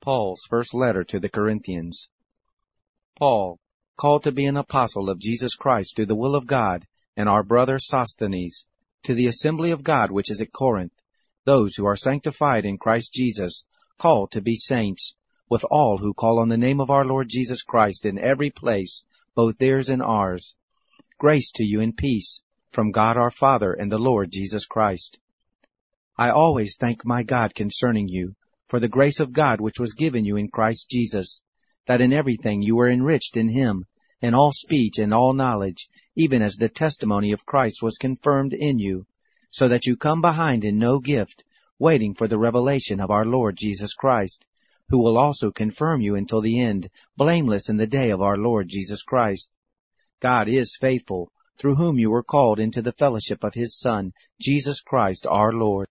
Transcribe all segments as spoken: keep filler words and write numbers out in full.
Paul's first letter to the Corinthians. Paul, called to be an apostle of Jesus Christ through the will of God, and our brother Sosthenes, to the assembly of God which is at Corinth, those who are sanctified in Christ Jesus, called to be saints, with all who call on the name of our Lord Jesus Christ in every place, both theirs and ours. Grace to you and peace, from God our Father and the Lord Jesus Christ. I always thank my God concerning you, for the grace of God which was given you in Christ Jesus, that in everything you were enriched in him, in all speech and all knowledge, even as the testimony of Christ was confirmed in you, so that you come behind in no gift, waiting for the revelation of our Lord Jesus Christ, who will also confirm you until the end, blameless in the day of our Lord Jesus Christ. God is faithful, through whom you were called into the fellowship of his Son, Jesus Christ our Lord.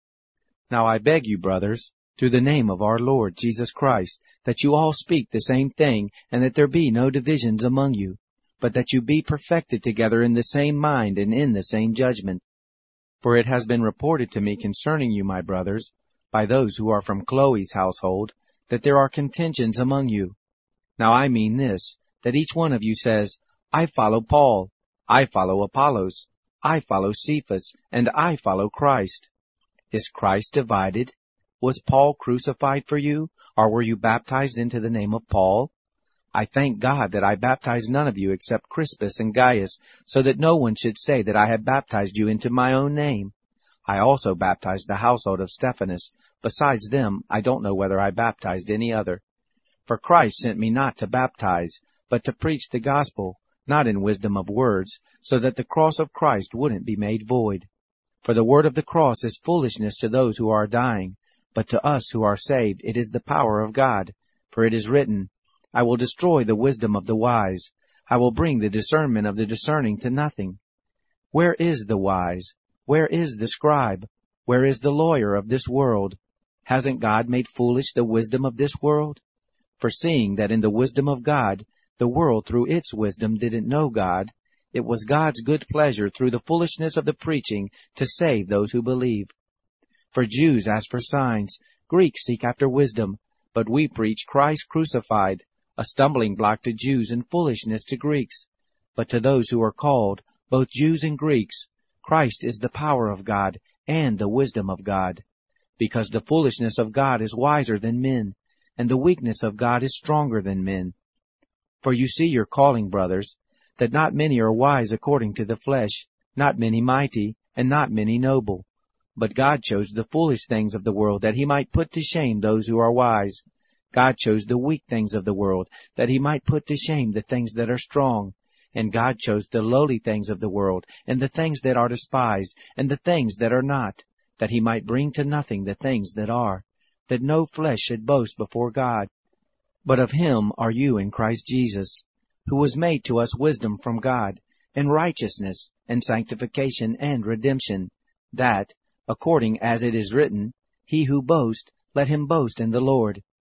Now I beg you, brothers, through the name of our Lord Jesus Christ, that you all speak the same thing, and that there be no divisions among you, but that you be perfected together in the same mind and in the same judgment. For it has been reported to me concerning you, my brothers, by those who are from Chloe's household, that there are contentions among you. Now I mean this, that each one of you says, I follow Paul, I follow Apollos, I follow Cephas, and I follow Christ. Is Christ divided? Was Paul crucified for you, or were you baptized into the name of Paul? I thank God that I baptized none of you except Crispus and Gaius, so that no one should say that I had baptized you into my own name. I also baptized the household of Stephanas. Besides them, I don't know whether I baptized any other. For Christ sent me not to baptize, but to preach the gospel, not in wisdom of words, so that the cross of Christ wouldn't be made void. For the word of the cross is foolishness to those who are dying, but to us who are saved it is the power of God. For it is written, I will destroy the wisdom of the wise. I will bring the discernment of the discerning to nothing. Where is the wise? Where is the scribe? Where is the lawyer of this world? Hasn't God made foolish the wisdom of this world? For seeing that in the wisdom of God, the world through its wisdom didn't know God, it was God's good pleasure through the foolishness of the preaching to save those who believe. For Jews ask for signs, Greeks seek after wisdom, but we preach Christ crucified, a stumbling block to Jews and foolishness to Greeks. But to those who are called, both Jews and Greeks, Christ is the power of God and the wisdom of God. Because the foolishness of God is wiser than men, and the weakness of God is stronger than men. For you see your calling, brothers, that not many are wise according to the flesh, not many mighty, and not many noble. But God chose the foolish things of the world, that he might put to shame those who are wise. God chose the weak things of the world, that he might put to shame the things that are strong. And God chose the lowly things of the world, and the things that are despised, and the things that are not, that he might bring to nothing the things that are, that no flesh should boast before God. But of him are you in Christ Jesus, who was made to us wisdom from God, and righteousness, and sanctification, and redemption, that, according as it is written, He who boasts, let him boast in the Lord.